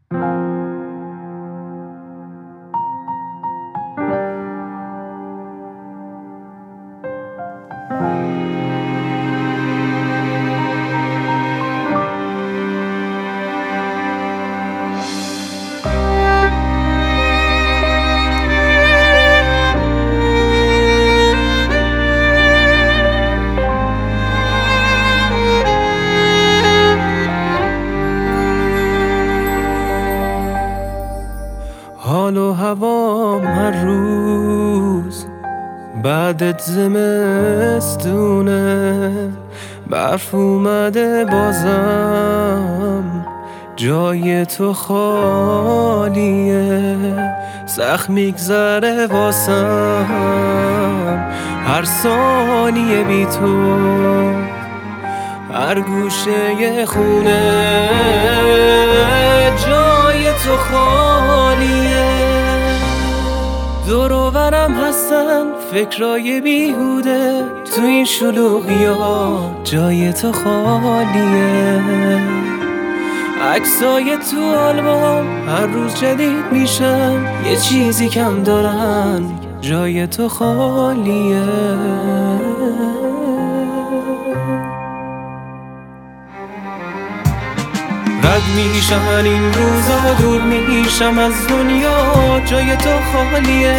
حال و هوام هر روز بعدت زمستونه، برف اومده بازم جای تو خالیه، سخت میگذره واسم هر ثانیه بی تو، هر گوشه خونه جای تو خالیه، دور و برم هستن فکرای بیهوده، تو این شلوغیا جای تو خالیه، عکسای تو آلبوم هر روز جدید میشن، یه چیزی کم دارن جای تو خالیه. رد میشم این روزا، دور میشم از دنیا، جای تو خالیه،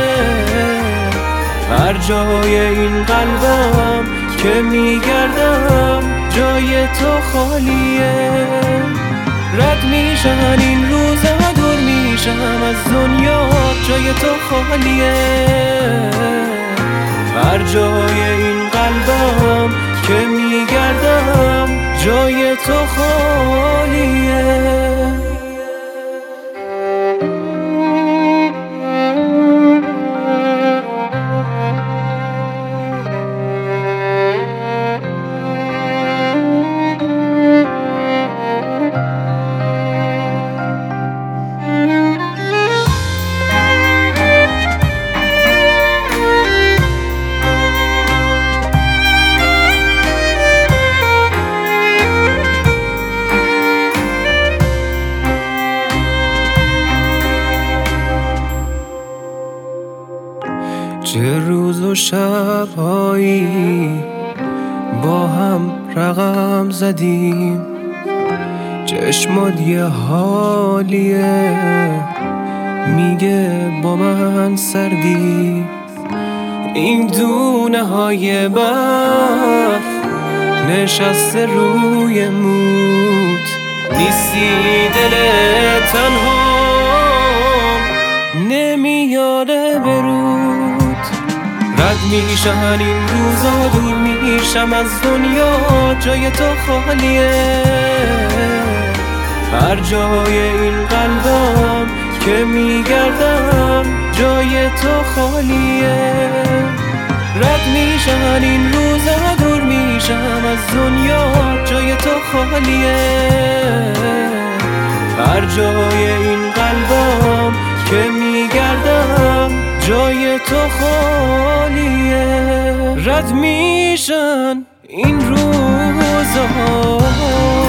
هر جای این قلبم که میگردم جای تو خالیه، رد میشم این روزا، دور میشم از دنیا، جای تو خالیه، هر جای این قلبم که میگردم جای تو خالیه. چه روز و شب‌هایی با هم رقم زدیم، چشمات یه حالیه میگه با من سردی، این دونه های برف نشسته روی موت، نیستی دل تنها نمیاره برود، رد میشم این روزا، دور میشم از دنیا، جای تو خالیه، هر جای این قلبم که میگردم جای تو خالیه، رد میشم این روزا، دور میشم از دنیا، جای تو خالیه، هر جای این قلبم که میگردم جای تو خالیه، رد میشن این روزا.